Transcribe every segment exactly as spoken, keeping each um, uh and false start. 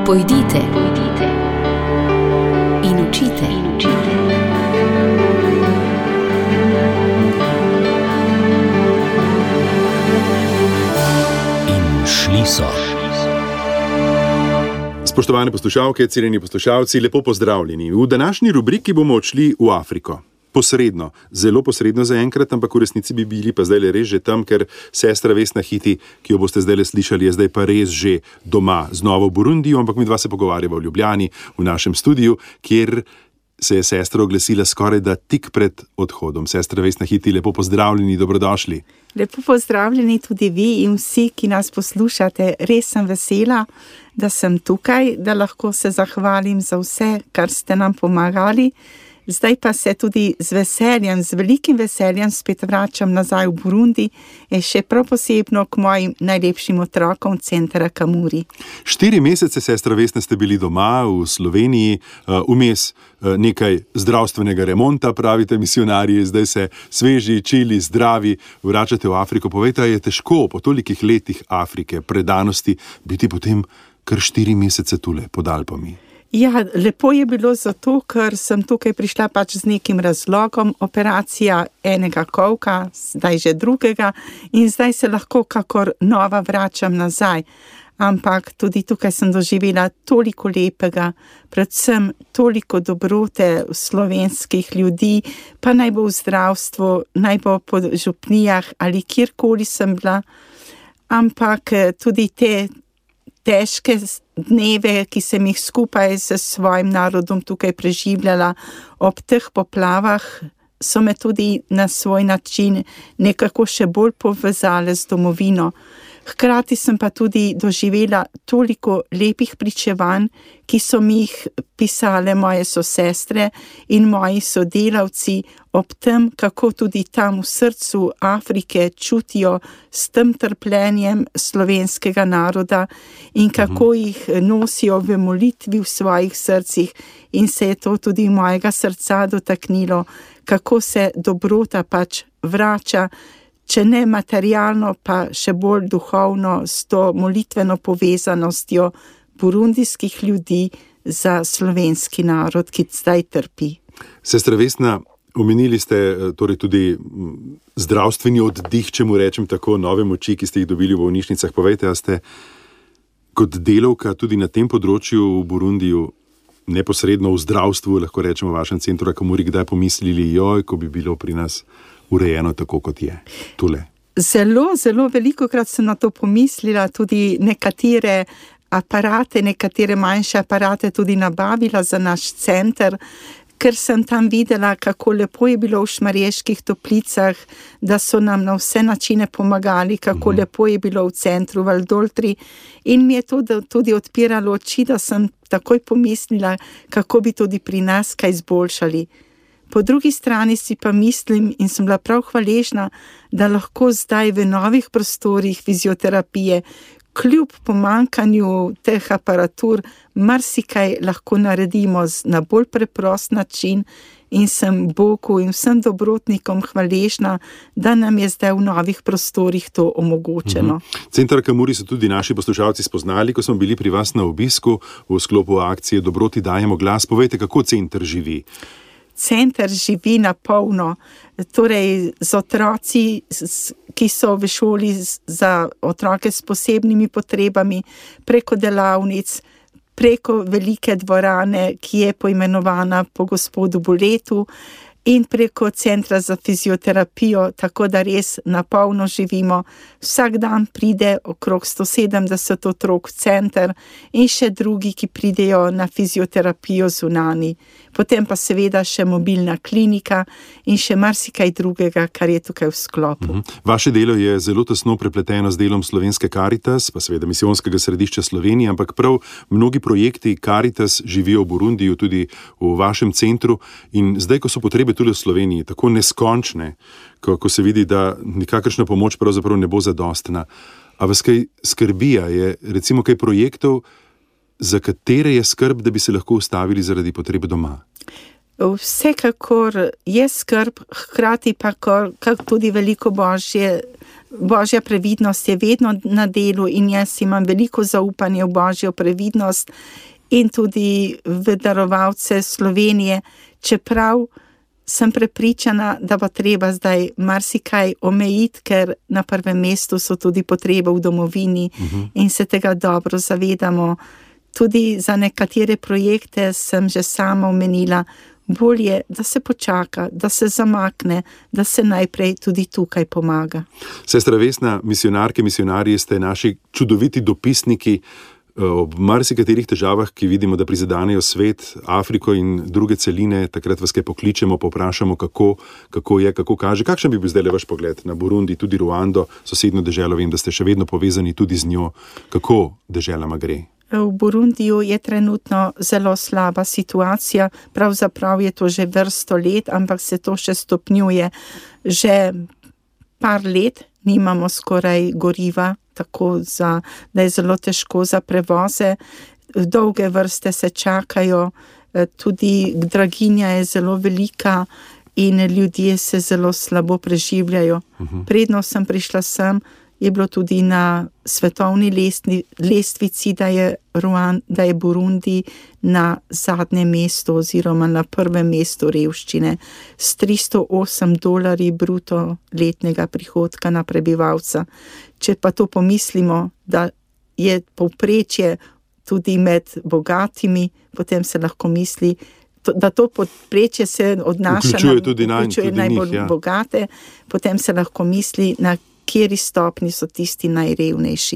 Pojdite, pojdite in učite, in učite. In šli so. Spoštovane poslušalke, cenjeni poslušalci, lepo pozdravljeni. V današnji rubriki bomo odšli v Afriko. Posredno, zelo posredno zaenkrat, ampak v resnici bi bili pa zdaj res že tam, ker sestra Vesna Hiti, ki jo boste zdaj slišali, je zdaj pa res že doma, znova v Burundiju, ampak mi dva se pogovarjava v Ljubljani, v našem studiu, kjer se je sestra oglasila skoraj da tik pred odhodom. Sestra Vesna Hiti, lepo pozdravljeni, dobrodošli. Lepo pozdravljeni tudi vi in vsi, ki nas poslušate. Res sem vesela, da sem tukaj, da lahko se zahvalim za vse, kar ste nam pomagali. Zdaj pa se tudi z veseljem, z velikim veseljem spet vračam nazaj v Burundi in še prav posebno k mojim najlepšim otrokom centra Kamuri. Štiri mesece, sestra Vesna, ste bili doma v Sloveniji, vmes nekaj zdravstvenega remonta, pravite misionarji, zdaj se sveži, čili, zdravi, vračate v Afriko. Povejte, je težko po tolikih letih Afrike, predanosti, biti potem kar štiri mesece tule pod Alpami? Ja, lepo je bilo zato, ker sem tukaj prišla pač z nekim razlogom, operacija enega kolka, zdaj že drugega in zdaj se lahko kakor nova vračam nazaj. Ampak tudi tukaj sem doživela toliko lepega, predvsem toliko dobrote slovenskih ljudi, pa naj bo v zdravstvu, naj bo po župnijah ali kjerkoli sem bila, ampak tudi te težke dneve, ki sem jih skupaj s svojim narodom tukaj preživljala ob teh poplavah, so me tudi na svoj način nekako še bolj povezale z domovino. Hkrati sem pa tudi doživela toliko lepih pričevanj, ki so mi jih pisale moje sosestre in moji sodelavci ob tem, kako tudi tam v srcu Afrike čutijo s tem trpljenjem slovenskega naroda in kako jih nosijo v molitvi v svojih srcih, in se je to tudi mojega srca dotaknilo, kako se dobrota pač vrača, če ne materialno, pa še bolj duhovno, s to molitveno povezanostjo burundijskih ljudi za slovenski narod, ki zdaj trpi. Sestra Vesna, omenili ste torej tudi zdravstveni oddih, če mu rečem tako, nove moči, ki ste jih dobili v bolnišnicah. Povejte, a ste kot delavka tudi na tem področju v Burundiju, neposredno v zdravstvu, lahko rečemo v vašem centru Kamuri, kdaj pomislili, joj, ko bi bilo pri nas urejeno tako, kot je tule? Zelo, zelo velikokrat sem na to pomislila, tudi nekatere aparate, nekatere manjše aparate tudi nabavila za naš center, ker sem tam videla, kako lepo je bilo v Šmarjeških Toplicah, da so nam na vse načine pomagali, kako mm. lepo je bilo v centru Valdoltri, in mi je tudi, tudi odpiralo oči, da sem takoj pomislila, kako bi tudi pri nas kaj izboljšali. Po drugi strani si pa mislim in sem bila prav hvaležna, da lahko zdaj v novih prostorih fizioterapije, kljub pomanjkanju teh aparatur, marsikaj lahko naredimo na bolj preprost način, in sem Bogu in vsem dobrotnikom hvaležna, da nam je zdaj v novih prostorih to omogočeno. Mhm. Center Kamuri so tudi naši poslušalci spoznali, ko smo bili pri vas na obisku v sklopu akcije Dobroti dajemo glas. Povejte, kako center živi? Center živi na polno, torej z otroci, ki so v šoli za otroke s posebnimi potrebami, preko delavnic, preko velike dvorane, ki je poimenovana po gospodu Boletu, in preko centra za fizioterapijo, tako da res na polno živimo. Vsak dan pride okrog sto sedemdeset otrok v center in še drugi, ki pridejo na fizioterapijo zunani. Potem pa seveda še mobilna klinika in še marsikaj drugega, kar je tukaj v sklopu. Mhm. Vaše delo je zelo tesno prepleteno z delom Slovenske Karitas, pa seveda Misijonskega središča Slovenije, ampak prav mnogi projekti Karitas živijo v Burundiju, tudi v vašem centru, in zdaj, ko so potrebe tudi v Sloveniji tako neskončne, ko, ko se vidi, da nikakršna pomoč pravzaprav ne bo zadostna. A vas kaj skrbi, je recimo kaj projektov, za katere je skrb, da bi se lahko ustavili zaradi potrebe doma? Vsekakor je skrb, hkrati pa kar, kar tudi veliko božje, božja previdnost je vedno na delu in jaz imam veliko zaupanje v božjo previdnost in tudi v darovalce Slovenije, čeprav sem prepričana, da bo treba zdaj marsikaj omejiti, ker na prvem mestu so tudi potrebe v domovini uh-huh. in se tega dobro zavedamo. Tudi za nekatere projekte sem že sama omenila, bolje, da se počaka, da se zamakne, da se najprej tudi tukaj pomaga. Sestra Vesna, misionarke, misionarji ste naši čudoviti dopisniki ob marsikaterih težavah, ki vidimo, da prizadenejo svet, Afriko in druge celine, takrat vas kaj pokličemo, poprašamo, kako, kako je, kako kaže. Kakšen bi bil zdaj vaš pogled na Burundi, tudi Ruando, sosednjo deželo, vem, da ste še vedno povezani tudi z njo. Kako deželama gre? V Burundiju je trenutno zelo slaba situacija, pravzaprav je to že vrsto let, ampak se to še stopnjuje. Že par let nimamo skoraj goriva, tako za, da je zelo težko za prevoze. Dolge vrste se čakajo, tudi draginja je zelo velika in ljudje se zelo slabo preživljajo. Uh-huh. Predno sem prišla sem, je bilo tudi na svetovni lestvi, lestvici, da je, Ruan, da je Burundi na zadnjem mestu oziroma na prvem mestu revščine s tristo osem dolarji bruto letnega prihodka na prebivalca. Če pa to pomislimo, da je povprečje tudi med bogatimi, potem se lahko misli, to, da to povprečje se odnaša vključuje na tudi naj, vključuje tudi najbolj njih, ja. bogate, potem se lahko misli, na kjeri stopni so tisti najrevnejši.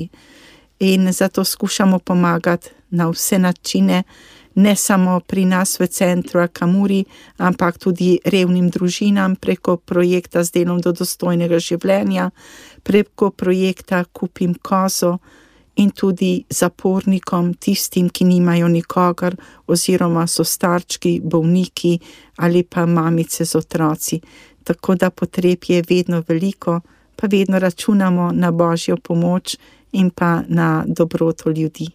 In zato skušamo pomagati na vse načine, ne samo pri nas v centru Akamuri, ampak tudi revnim družinam preko projekta z delom do dostojnega življenja, preko projekta Kupim kozo in tudi zapornikom, tistim, ki nimajo nikogar oziroma so starčki, bolniki ali pa mamice z otroci. Tako da potreb je vedno veliko, pa vedno računamo na božjo pomoč in pa na dobroto ljudi.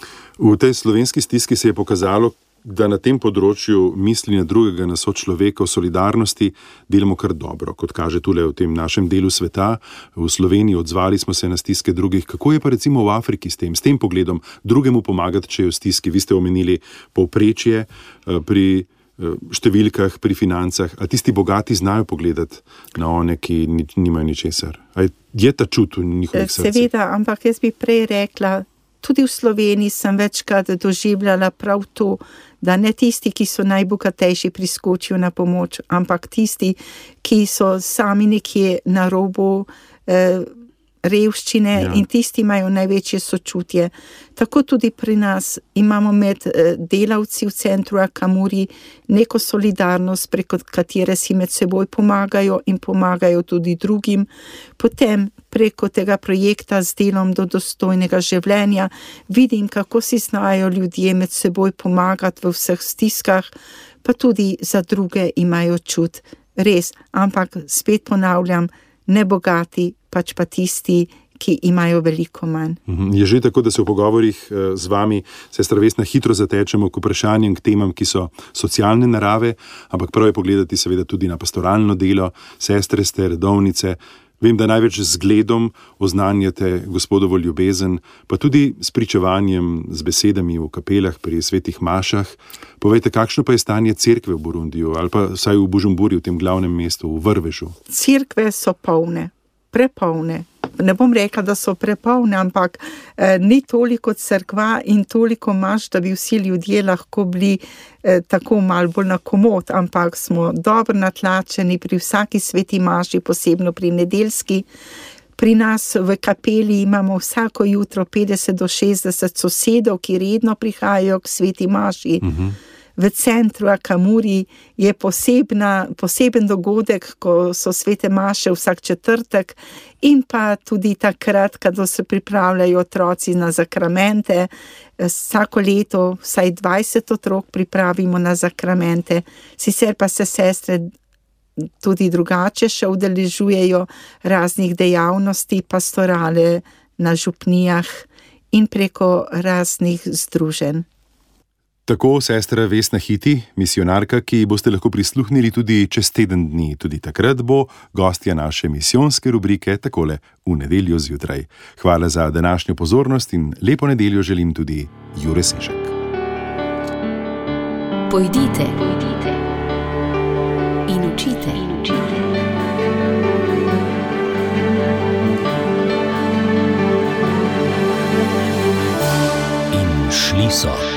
V tej slovenski stiski se je pokazalo, da na tem področju misli na drugega, na sočloveka, v solidarnosti delamo kar dobro, kot kaže tule v tem našem delu sveta. V Sloveniji odzvali smo se na stiske drugih. Kako je pa recimo v Afriki s tem, s tem pogledom drugemu pomagati, če je v stiski? Vi ste omenili povprečje pri številkah, pri financah, a tisti bogati znajo pogledati na one, ki nimajo ničesar. A je ta čut v njihovih srcih? Seveda, ampak jaz bi prej rekla, tudi v Sloveniji sem večkrat doživljala prav to, da ne tisti, ki so najbogatejši, priskočijo na pomoč, ampak tisti, ki so sami nekje na robu eh, revščine ja. in tisti imajo največje sočutje. Tako tudi pri nas imamo med delavci v centru Akamuri neko solidarnost, preko katere si med seboj pomagajo in pomagajo tudi drugim. Potem preko tega projekta z delom do dostojnega življenja vidim, kako si znajo ljudje med seboj pomagati v vseh stiskah, pa tudi za druge imajo čut. Res, ampak spet ponavljam, ne bogati, pač pa tisti, ki imajo veliko manj. Je že tako, da se v pogovorih z vami, sestra Vesna, hitro zatečemo k vprašanjem, k temam, ki so socialne narave, ampak prav je pogledati seveda tudi na pastoralno delo. Sestre ste, redovnice. Vem, da največ z zgledom oznanjate Gospodovo ljubezen, pa tudi s pričevanjem, z besedami v kapelah pri svetih mašah. Povejte, kakšno pa je stanje cerkve v Burundiju, ali pa vsaj v Bujumburi, v tem glavnem mestu, v Vrvežu? Cerkve so polne, prepolne. Ne bom rekla, da so prepolne, ampak eh, ni toliko cerkva in toliko maš, da bi vsi ljudje lahko bili eh, tako malo bolj na komod, ampak smo dobro natlačeni pri vsaki sveti maši, posebno pri nedeljski. Pri nas v kapeli imamo vsako jutro petdeset do šestdeset sosedov, ki redno prihajajo k sveti maši. Uh-huh. V centru Akamuri je posebna, poseben dogodek, ko so svete maše vsak četrtek in pa tudi takrat, kada se pripravljajo otroci na zakramente. Vsako leto vsaj dvajset otrok pripravimo na zakramente, sicer pa se sestre tudi drugače še udeležujejo raznih dejavnosti, pastorale na župnijah in preko raznih združenj. Tako sestra Vesna Hiti, misijonarka, ki boste lahko prisluhnili tudi čez teden dni. Tudi takrat bo gostja naše misijonske rubrike takole v nedeljo zjutraj. Hvala za današnjo pozornost in lepo nedeljo želim tudi Jure Sešek. Pojdite, pojdite in učite, in učite. In šli so.